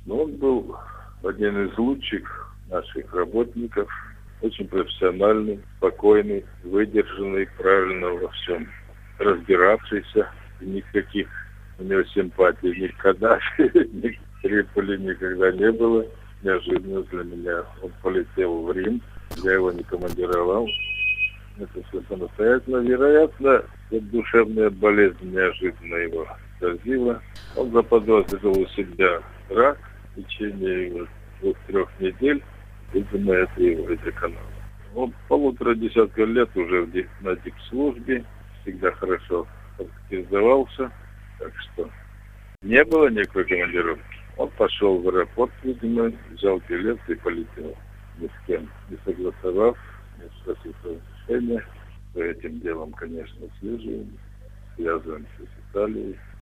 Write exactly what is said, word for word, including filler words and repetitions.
Но он был один из лучших наших работников, очень профессиональный, спокойный, выдержанный, правильно во всем разбиравшийся. Никаких у него симпатий никогда, ни Триполи никогда не было. Неожиданно для меня он полетел в Рим, я его не командировал. Это все самостоятельно. Вероятно, душевная болезнь неожиданно его сразила. Он заподозрил у себя рак в течение двух-трех недель. Видимо, это его изъеканало. Он полутора десятка лет уже в дип, на дипслужбе, всегда хорошо характеризовался, так что не было никакой командировки. Он пошел в аэропорт, видимо, взял билет и полетел. Ни с кем не согласовав, не спросив разрешения. По этим делам, конечно, слежим, связываемся с Италией.